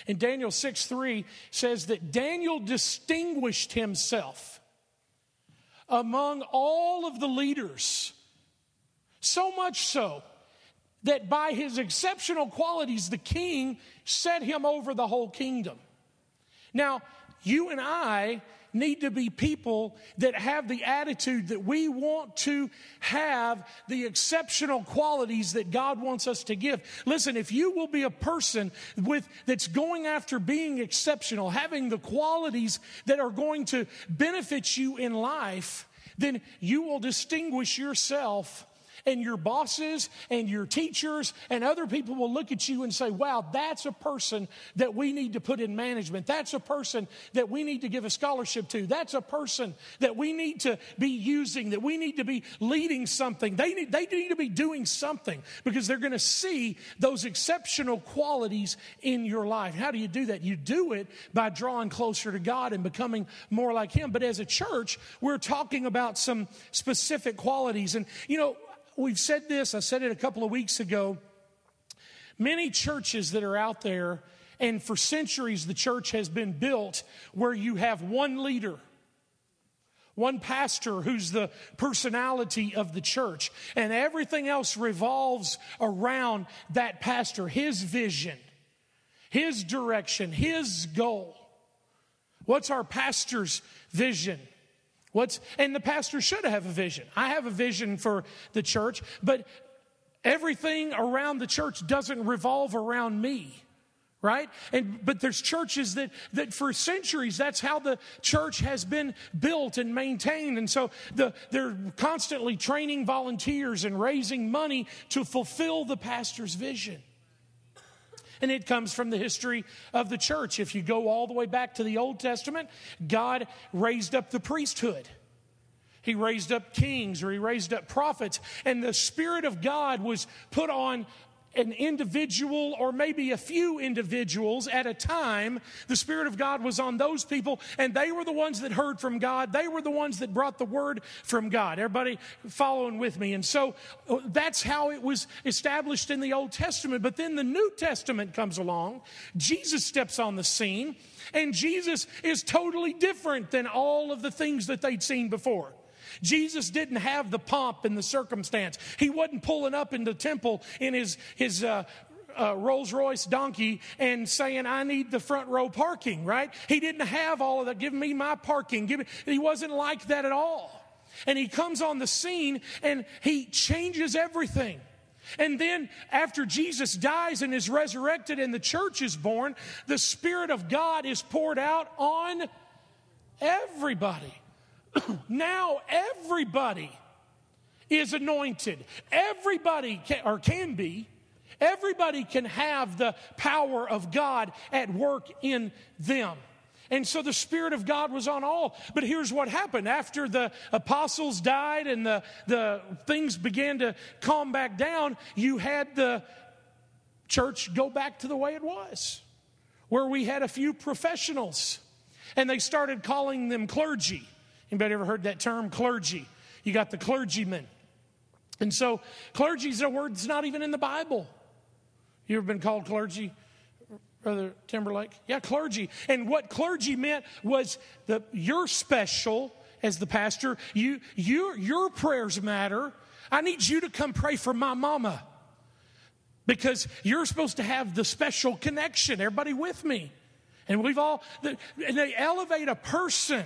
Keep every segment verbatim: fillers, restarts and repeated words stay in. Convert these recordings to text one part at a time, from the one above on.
And Daniel six three says that Daniel distinguished himself among all of the leaders, so much so that by his exceptional qualities, the king set him over the whole kingdom. Now, you and I need to be people that have the attitude that we want to have the exceptional qualities that God wants us to give. Listen, if you will be a person with that's going after being exceptional, having the qualities that are going to benefit you in life, then you will distinguish yourself. And your bosses and your teachers and other people will look at you and say, wow, that's a person that we need to put in management. That's a person that we need to give a scholarship to. That's a person that we need to be using, that we need to be leading something. They need, they need to be doing something because they're going to see those exceptional qualities in your life. How do you do that? You do it by drawing closer to God and becoming more like Him. But as a church, we're talking about some specific qualities. And, you know, we've said this, I said it a couple of weeks ago. Many churches that are out there, and for centuries the church has been built where you have one leader, one pastor who's the personality of the church, and everything else revolves around that pastor, his vision, his direction, his goal. What's our pastor's vision? What's, and the pastor should have a vision. I have a vision for the church, but everything around the church doesn't revolve around me, right? And but there's churches that that for centuries that's how the church has been built and maintained, and so the, they're constantly training volunteers and raising money to fulfill the pastor's vision. And it comes from the history of the church. If you go all the way back to the Old Testament, God raised up the priesthood. He raised up kings, or he raised up prophets. And the Spirit of God was put on an individual, or maybe a few individuals at a time. The Spirit of God was on those people, and they were the ones that heard from God. They were the ones that brought the word from God. Everybody following with me? And so that's how it was established in the Old Testament. But then the New Testament comes along. Jesus steps on the scene, and Jesus is totally different than all of the things that they'd seen before. Jesus didn't have the pomp and the circumstance. He wasn't pulling up in the temple in his, his uh, uh, Rolls Royce donkey and saying, I need the front row parking, right? He didn't have all of that. Give me my parking. Give me. He wasn't like that at all. And he comes on the scene and he changes everything. And then after Jesus dies and is resurrected and the church is born, the Spirit of God is poured out on everybody. Now everybody is anointed. Everybody can, or can be. Everybody can have the power of God at work in them. And so the Spirit of God was on all. But here's what happened. After the apostles died and the, the things began to calm back down, you had the church go back to the way it was, where we had a few professionals. And they started calling them clergy. Anybody ever heard that term, clergy? You got the clergyman. And so clergy is a word that's not even in the Bible. You ever been called clergy, Brother Timberlake? Yeah, clergy. And what clergy meant was that you're special as the pastor. You, you, your prayers matter. I need you to come pray for my mama because you're supposed to have the special connection. Everybody with me? And we've all, and they elevate a person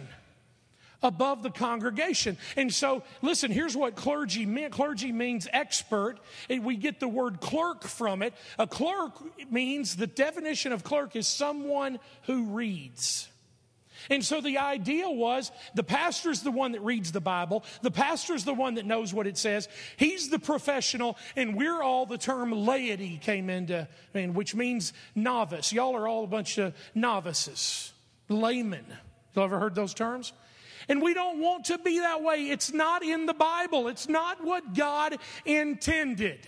above the congregation. And so, listen, here's what clergy meant. Clergy means expert, and we get the word clerk from it. A clerk means, the definition of clerk is someone who reads. And so the idea was the pastor's the one that reads the Bible. The pastor's the one that knows what it says. He's the professional, and we're all, the term laity came into, I mean, which means novice. Y'all are all a bunch of novices, laymen. Y'all ever heard those terms? And we don't want to be that way. It's not in the Bible. It's not what God intended.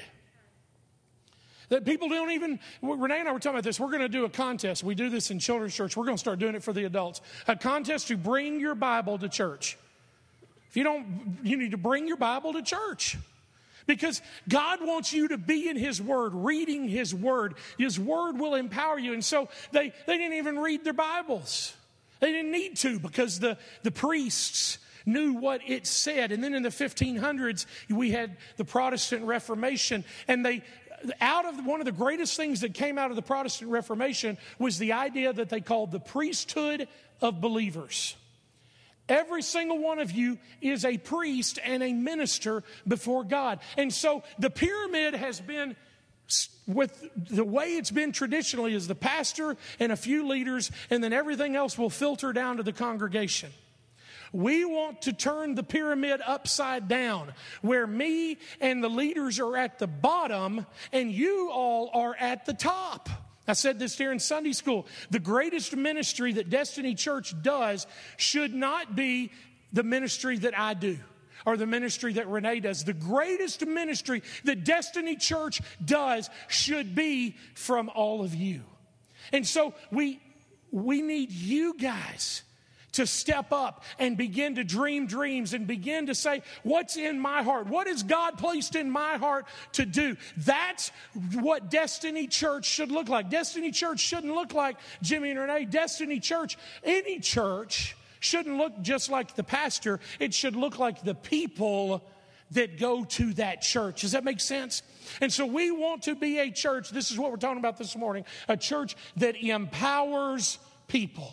That people don't even, Renee and I were talking about this. We're going to do a contest. We do this in children's church. We're going to start doing it for the adults. A contest to bring your Bible to church. If you don't, you need to bring your Bible to church. Because God wants you to be in His Word, reading His Word. His Word will empower you. And so they, they didn't even read their Bibles. They didn't need to, because the, the priests knew what it said. And then in the fifteen hundreds, we had the Protestant Reformation. And they, out of one of the greatest things that came out of the Protestant Reformation was the idea that they called the priesthood of believers. Every single one of you is a priest and a minister before God. And so the pyramid has been, with the way it's been traditionally, is the pastor and a few leaders, and then everything else will filter down to the congregation. We want to turn the pyramid upside down, where me and the leaders are at the bottom and you all are at the top. I said this here in Sunday school. The greatest ministry that Destiny Church does should not be the ministry that I do or the ministry that Renee does. The greatest ministry that Destiny Church does should be from all of you. And so we, we need you guys to step up and begin to dream dreams and begin to say, what's in my heart? What has God placed in my heart to do? That's what Destiny Church should look like. Destiny Church shouldn't look like Jimmy and Renee. Destiny Church, any church, shouldn't look just like the pastor. It should look like the people that go to that church. Does that make sense? And so we want to be a church, this is what we're talking about this morning, a church that empowers people.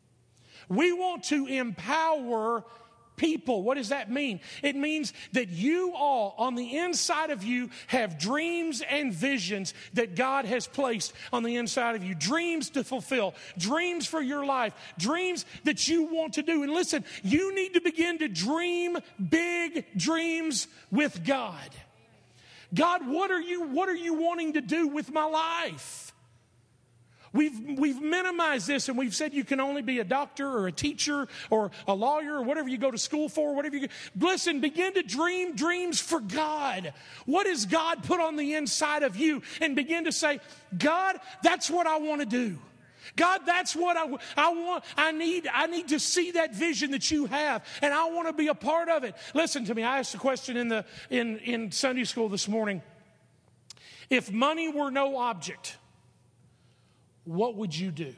We want to empower people. What does that mean? It means that you all, on the inside of you, have dreams and visions that God has placed on the inside of you. Dreams to fulfill, dreams for your life, dreams that you want to do. And listen, you need to begin to dream big dreams with God. God, what are you, what are you wanting to do with my life? We've, we've minimized this, and we've said you can only be a doctor or a teacher or a lawyer or whatever you go to school for, whatever you listen, begin to dream dreams for God. What has God put on the inside of you? And begin to say, God, that's what I want to do. God, that's what I, I want. I need, I need to see that vision that you have, and I want to be a part of it. Listen to me. I asked a question in, the, in, in Sunday school this morning. If money were no object, what would you do?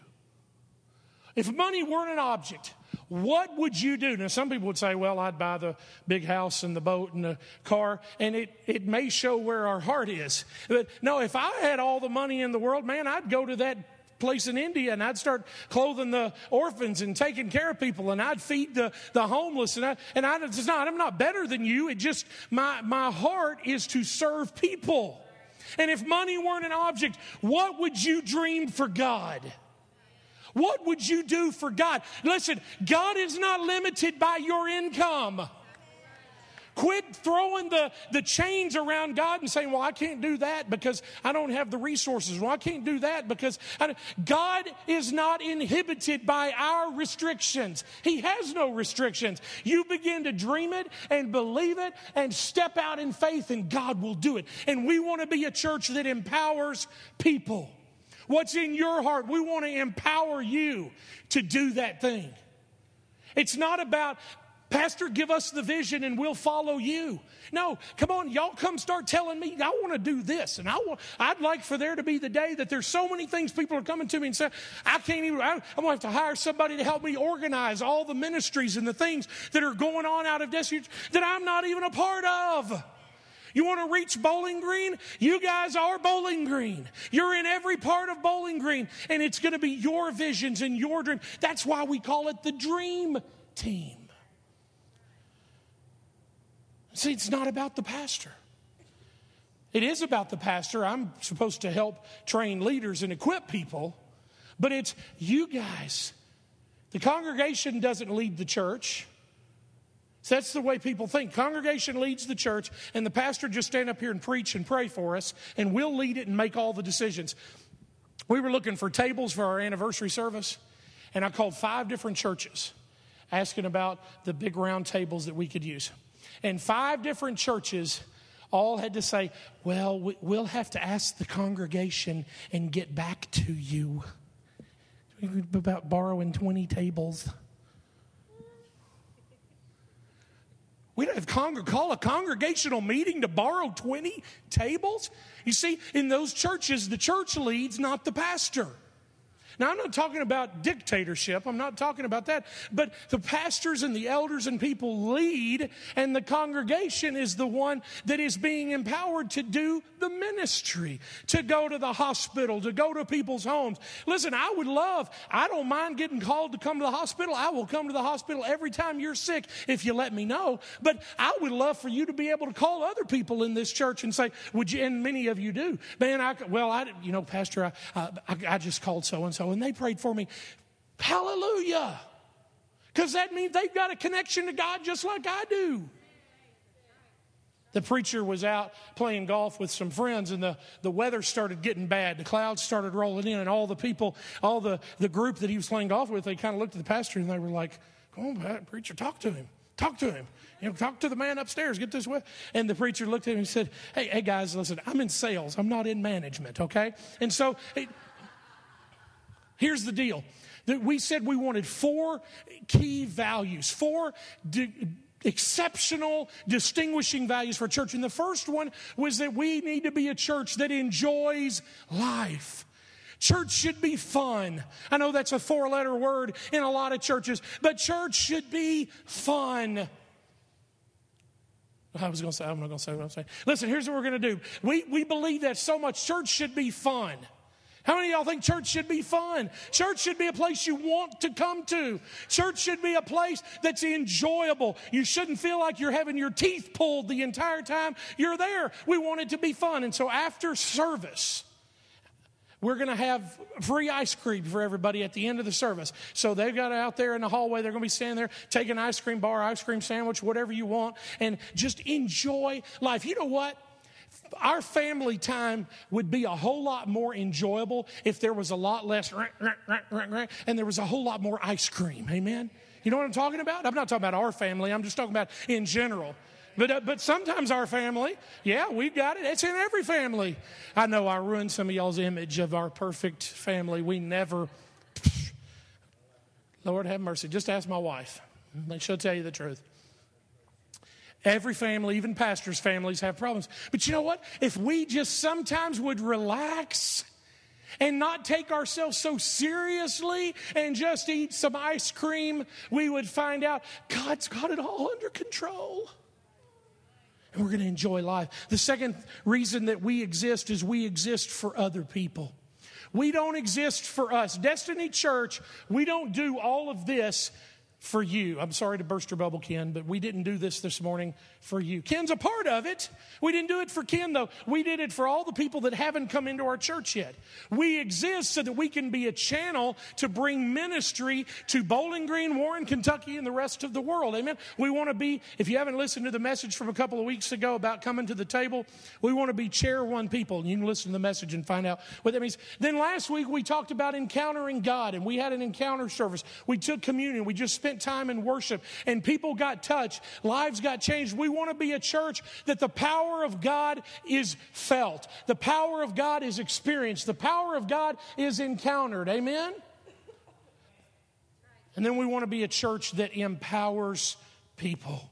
If money weren't an object, what would you do? Now, some people would say, well, I'd buy the big house and the boat and the car, and it, it may show where our heart is. But no, if I had all the money in the world, man, I'd go to that place in India and I'd start clothing the orphans and taking care of people, and I'd feed the, the homeless. And, I, and I, it's not, I'm not better than you. It just, my, my heart is to serve people. And if money weren't an object, what would you dream for God? What would you do for God? Listen, God is not limited by your income. Quit throwing the, the chains around God and saying, well, I can't do that because I don't have the resources. Well, I can't do that because I don't. God is not inhibited by our restrictions. He has no restrictions. You begin to dream it and believe it and step out in faith, and God will do it. And we want to be a church that empowers people. What's in your heart? We want to empower you to do that thing. It's not about, Pastor, give us the vision and we'll follow you. No, come on, y'all come start telling me, I want to do this. And I want, I'd like for there to be the day that there's so many things people are coming to me and saying, I can't even, I, I'm going to have to hire somebody to help me organize all the ministries and the things that are going on out of Destiny that I'm not even a part of. You want to reach Bowling Green? You guys are Bowling Green. You're in every part of Bowling Green, and it's going to be your visions and your dream. That's why we call it the Dream Team. See, it's not about the pastor. It is about the pastor. I'm supposed to help train leaders and equip people, but it's you guys. The congregation doesn't lead the church. So that's the way people think. Congregation leads the church, and the pastor just stand up here and preach and pray for us, and we'll lead it and make all the decisions. We were looking for tables for our anniversary service, and I called five different churches asking about the big round tables that we could use. And five different churches all had to say, well, we'll have to ask the congregation and get back to you about borrowing twenty tables. We don't have congr- call a congregational meeting to borrow twenty tables. You see, in those churches, the church leads, not the pastor. Now, I'm not talking about dictatorship. I'm not talking about that. But the pastors and the elders and people lead, and the congregation is the one that is being empowered to do the ministry, to go to the hospital, to go to people's homes. Listen, I would love, I don't mind getting called to come to the hospital. I will come to the hospital every time you're sick if you let me know. But I would love for you to be able to call other people in this church and say, would you, and many of you do. Man, I, well, I, you know, Pastor, I, I, I just called so-and-so. And they prayed for me. Hallelujah. Because that means they've got a connection to God just like I do. The preacher was out playing golf with some friends, and the, the weather started getting bad. The clouds started rolling in, and all the people, all the, the group that he was playing golf with, they kind of looked at the pastor, and they were like, come on, preacher, talk to him. Talk to him. You know, talk to the man upstairs. Get this way. And the preacher looked at him and said, hey, hey, guys, listen, I'm in sales. I'm not in management, okay? And so... It, Here's the deal. That we said we wanted four key values, four di- exceptional, distinguishing values for church. And the first one was that we need to be a church that enjoys life. Church should be fun. I know that's a four-letter word in a lot of churches, but church should be fun. I was going to say, I'm not going to say what I'm saying. Listen, here's what we're going to do. We, we believe that so much. Church should be fun. How many of y'all think church should be fun? Church should be a place you want to come to. Church should be a place that's enjoyable. You shouldn't feel like you're having your teeth pulled the entire time you're there. We want it to be fun. And so after service, we're going to have free ice cream for everybody at the end of the service. So they've got out there in the hallway. They're going to be standing there, take an ice cream bar, ice cream sandwich, whatever you want, and just enjoy life. You know what? Our family time would be a whole lot more enjoyable if there was a lot less and there was a whole lot more ice cream. Amen? You know what I'm talking about? I'm not talking about our family. I'm just talking about in general. But uh, but sometimes our family, yeah, we've got it. It's in every family. I know I ruined some of y'all's image of our perfect family. We never, Lord have mercy. Just ask my wife. She'll tell you the truth. Every family, even pastors' families, have problems. But you know what? If we just sometimes would relax and not take ourselves so seriously and just eat some ice cream, we would find out God's got it all under control. And we're going to enjoy life. The second reason that we exist is we exist for other people. We don't exist for us. Destiny Church, we don't do all of this for you. I'm sorry to burst your bubble, Ken, but we didn't do this this morning for you. Ken's a part of it. We didn't do it for Ken, though. We did it for all the people that haven't come into our church yet. We exist so that we can be a channel to bring ministry to Bowling Green, Warren, Kentucky, and the rest of the world. Amen? We want to be, if you haven't listened to the message from a couple of weeks ago about coming to the table, we want to be chair one people. You can listen to the message and find out what that means. Then last week we talked about encountering God, and we had an encounter service. We took communion. We just spent time in worship, and people got touched. Lives got changed. We want to be a church that the power of God is felt. The power of God is experienced. The power of God is encountered. Amen? And then we want to be a church that empowers people.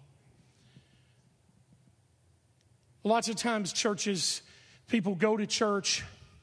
Lots of times churches, people go to church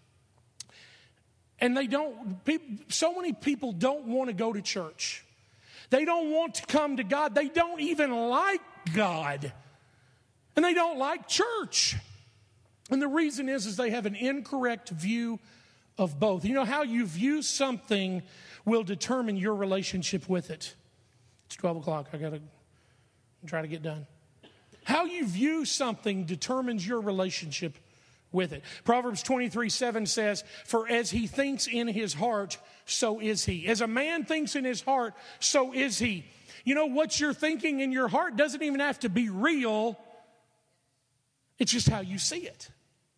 and they don't, so many people don't want to go to church. They don't want to come to God. They don't even like God. And they don't like church. And the reason is, is they have an incorrect view of both. You know, how you view something will determine your relationship with it. It's twelve o'clock. I got to try to get done. How you view something determines your relationship with it. Proverbs twenty-three seven says, "For as he thinks in his heart, so is he." As a man thinks in his heart, so is he. You know, what you're thinking in your heart doesn't even have to be real. It's just how you see it.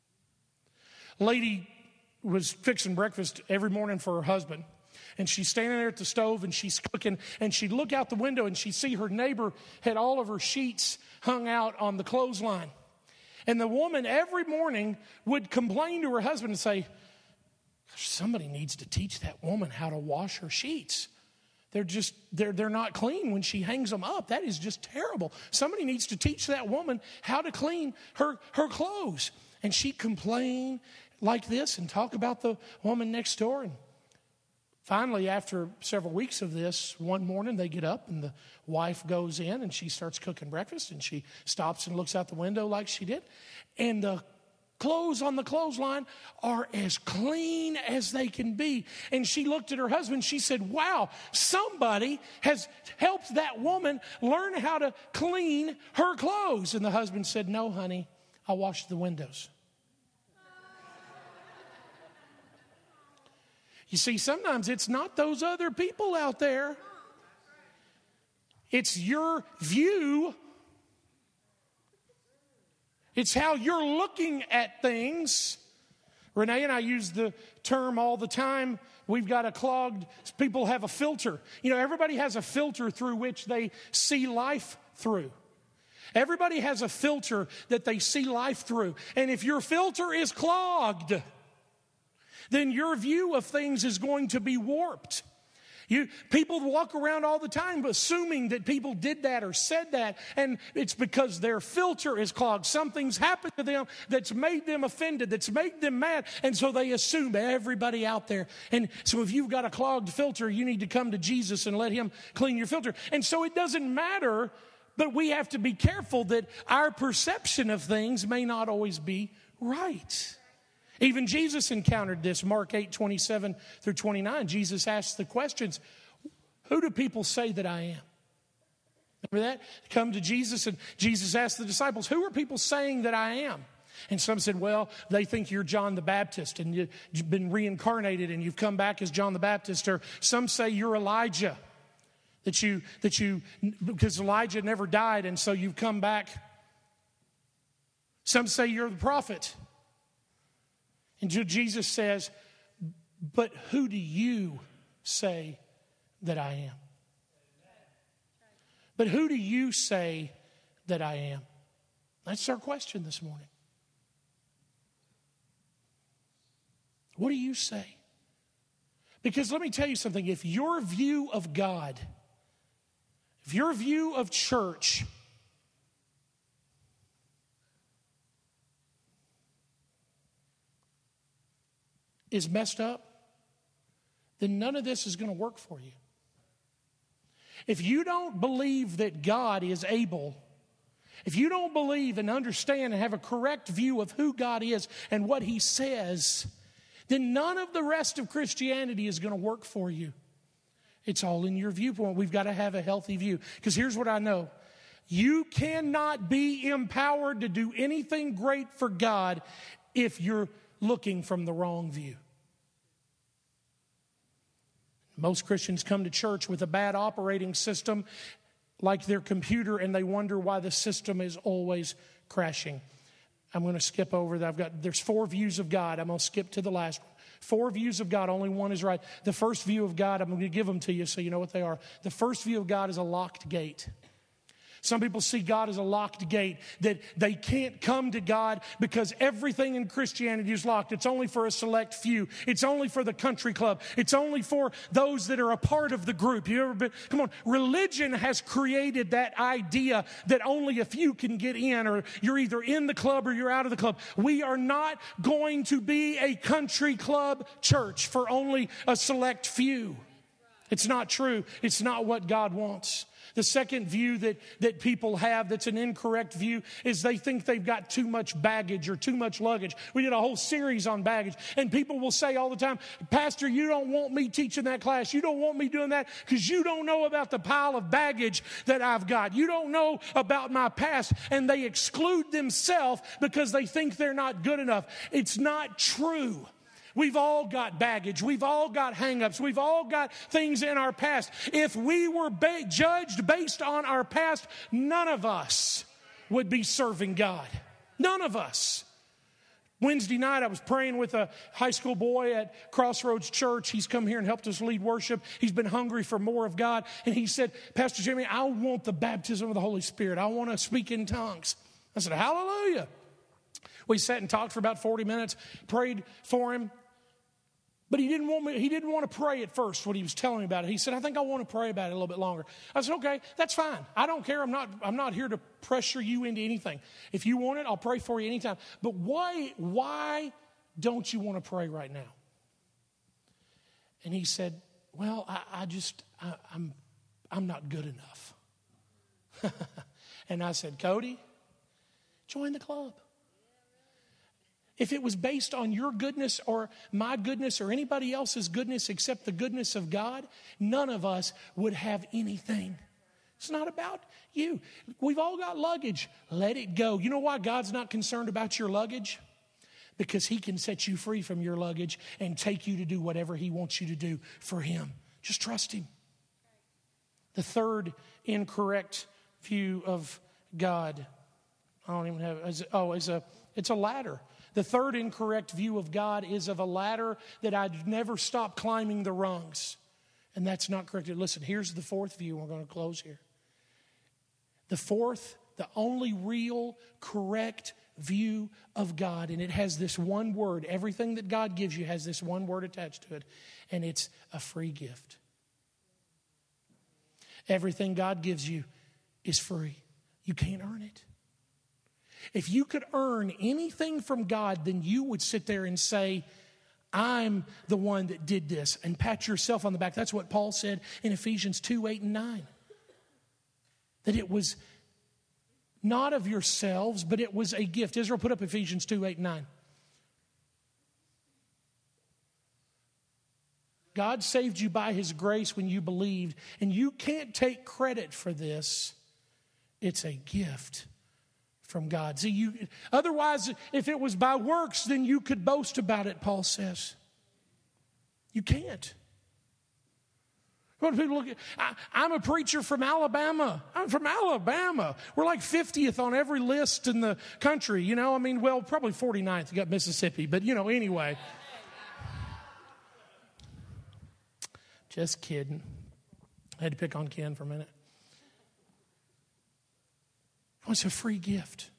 Lady was fixing breakfast every morning for her husband. And she's standing there at the stove and she's cooking. And she'd look out the window and she'd see her neighbor had all of her sheets hung out on the clothesline. And the woman every morning would complain to her husband and say, "Somebody needs to teach that woman how to wash her sheets. They're just, they're, they're not clean when she hangs them up. That is just terrible. Somebody needs to teach that woman how to clean her, her clothes. And she complained like this and talk about the woman next door. And finally, after several weeks of this, one morning they get up and the wife goes in and she starts cooking breakfast, and she stops and looks out the window like she did. And the clothes on the clothesline are as clean as they can be. And she looked at her husband. She said, wow, somebody has helped that woman learn how to clean her clothes. And the husband said, no, honey, I washed the windows. You see, sometimes it's not those other people out there. It's your view. It's how you're looking at things. Renee and I use the term all the time. We've got a clogged, people have a filter. You know, everybody has a filter through which they see life through. Everybody has a filter that they see life through. And if your filter is clogged, then your view of things is going to be warped. You, people walk around all the time assuming that people did that or said that, and it's because their filter is clogged. Something's happened to them that's made them offended, that's made them mad, and so they assume everybody out there. And so if you've got a clogged filter, you need to come to Jesus and let him clean your filter. And so it doesn't matter, but we have to be careful that our perception of things may not always be right. Even Jesus encountered this. Mark eight, twenty-seven through twenty-nine. Jesus asked the questions, who do people say that I am? Remember that? Come to Jesus, and Jesus asked the disciples, who are people saying that I am? And some said, well, they think you're John the Baptist and you've been reincarnated and you've come back as John the Baptist. Or some say you're Elijah, that you, that you, because Elijah never died and so you've come back. Some say you're the prophet. And Jesus says, but who do you say that I am? But who do you say that I am? That's our question this morning. What do you say? Because let me tell you something. If your view of God, if your view of church is messed up, then none of this is going to work for you. If you don't believe that God is able, if you don't believe and understand and have a correct view of who God is and what he says, then none of the rest of Christianity is going to work for you. It's all in your viewpoint. We've got to have a healthy view. Because here's what I know. You cannot be empowered to do anything great for God if you're looking from the wrong view. Most Christians come to church with a bad operating system like their computer, and they wonder why the system is always crashing. I'm going to skip over that. I've got, there's four views of God. I'm going to skip to the last one. Four views of God, only one is right. The first view of God, I'm going to give them to you so you know what they are. The first view of God is a locked gate. Some people see God as a locked gate, that they can't come to God because everything in Christianity is locked. It's only for a select few. It's only for the country club. It's only for those that are a part of the group. You ever been, come on, religion has created that idea that only a few can get in, or you're either in the club or you're out of the club. We are not going to be a country club church for only a select few. It's not true. It's not what God wants. The second view that, that people have that's an incorrect view is they think they've got too much baggage or too much luggage. We did a whole series on baggage, and people will say all the time, Pastor, you don't want me teaching that class. You don't want me doing that because you don't know about the pile of baggage that I've got. You don't know about my past, and they exclude themselves because they think they're not good enough. It's not true. We've all got baggage. We've all got hang-ups. We've all got things in our past. If we were ba- judged based on our past, none of us would be serving God. None of us. Wednesday night, I was praying with a high school boy at Crossroads Church. He's come here and helped us lead worship. He's been hungry for more of God. And he said, Pastor Jimmy, I want the baptism of the Holy Spirit. I want to speak in tongues. I said, hallelujah. We sat and talked for about forty minutes, prayed for him. But he didn't want me, he didn't want to pray at first when he was telling me about it. He said, I think I want to pray about it a little bit longer. I said, okay, that's fine. I don't care. I'm not, I'm not here to pressure you into anything. If you want it, I'll pray for you anytime. But why, why don't you want to pray right now? And he said, well, I, I just, I, I'm, I'm not good enough. And I said, Cody, join the club. If it was based on your goodness or my goodness or anybody else's goodness except the goodness of God, none of us would have anything. It's not about you. We've all got luggage. Let it go. You know why God's not concerned about your luggage? Because he can set you free from your luggage and take you to do whatever he wants you to do for him. Just trust him. The third incorrect view of God, I don't even have, is, oh, is a, it's a ladder. The third incorrect view of God is of a ladder that I'd never stop climbing the rungs. And that's not correct. Listen, here's the fourth view. We're going to close here. The fourth, the only real correct view of God, and it has this one word. Everything that God gives you has this one word attached to it, and it's a free gift. Everything God gives you is free. You can't earn it. If you could earn anything from God, then you would sit there and say, I'm the one that did this, and pat yourself on the back. That's what Paul said in Ephesians two, eight, and nine. That it was not of yourselves, but it was a gift. Israel, put up Ephesians two, eight, and nine. God saved you by his grace when you believed, and you can't take credit for this. It's a gift from God. See, you, otherwise, if it was by works, then you could boast about it, Paul says. You can't. What do people look at? I, I'm a preacher from Alabama. I'm from Alabama. We're like fiftieth on every list in the country, you know. I mean, well, probably forty-ninth. You got Mississippi, but, you know, anyway. Just kidding. I had to pick on Ken for a minute. It's a free gift.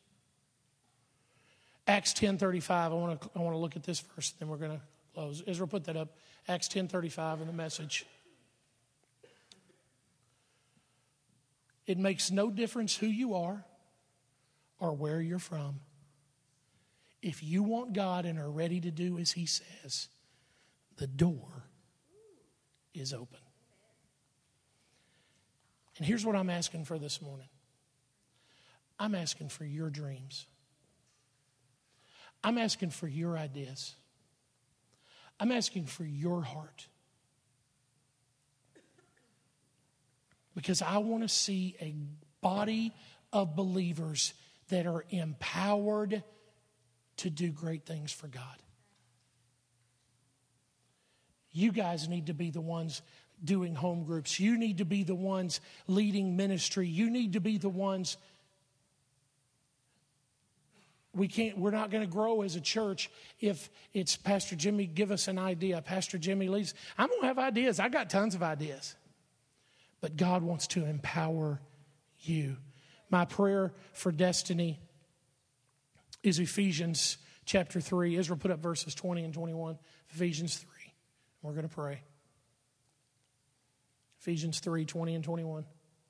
Acts ten thirty-five. I want to I want to look at this first, then we're going to close. Israel, put that up. Acts ten thirty-five in the Message. It makes no difference who you are or where you're from. If you want God and are ready to do as he says, the door is open. And here's what I'm asking for this morning. I'm asking for your dreams. I'm asking for your ideas. I'm asking for your heart. Because I want to see a body of believers that are empowered to do great things for God. You guys need to be the ones doing home groups. You need to be the ones leading ministry. You need to be the ones. We can't, we're not going to grow as a church if it's Pastor Jimmy, give us an idea. Pastor Jimmy leads. I'm going to have ideas. I got tons of ideas. But God wants to empower you. My prayer for destiny is Ephesians chapter three. Israel, put up verses twenty and twenty-one. Ephesians three. We're going to pray. Ephesians three, twenty and twenty-one.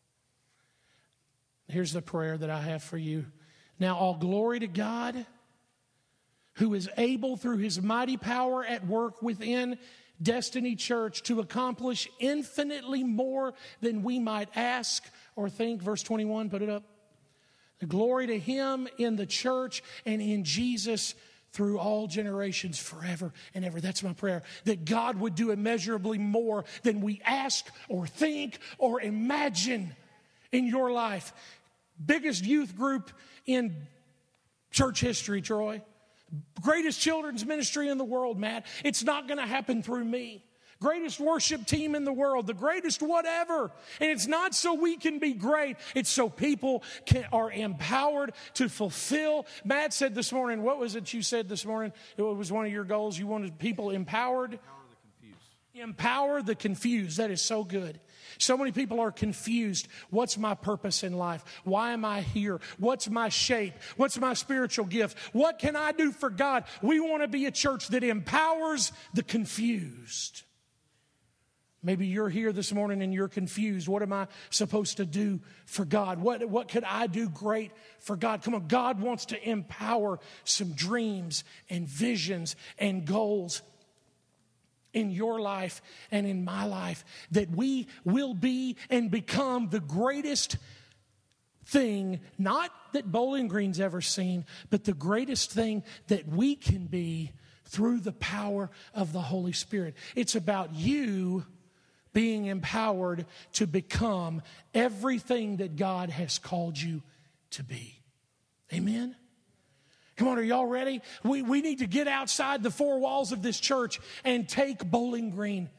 Here's the prayer that I have for you. Now all glory to God, who is able through his mighty power at work within Destiny Church to accomplish infinitely more than we might ask or think. Verse twenty-one, put it up. The glory to him in the church and in Jesus through all generations forever and ever. That's my prayer. That God would do immeasurably more than we ask or think or imagine in your life. Biggest youth group in church history, Troy. Greatest children's ministry in the world, Matt. It's not going to happen through me. Greatest worship team in the world, the greatest whatever. And it's not so we can be great. It's so people can, are empowered to fulfill. Matt said this morning, what was it you said this morning? It was one of your goals. You wanted people empowered. Empower the confused. Empower the confused. That is so good. So many people are confused. What's my purpose in life? Why am I here? What's my shape? What's my spiritual gift? What can I do for God? We want to be a church that empowers the confused. Maybe you're here this morning and you're confused. What am I supposed to do for God? What, what could I do great for God? Come on, God wants to empower some dreams and visions and goals in your life and in my life, that we will be and become the greatest thing, not that Bowling Green's ever seen, but the greatest thing that we can be through the power of the Holy Spirit. It's about you being empowered to become everything that God has called you to be. Amen? Come on, are y'all ready? We, we need to get outside the four walls of this church and take Bowling Green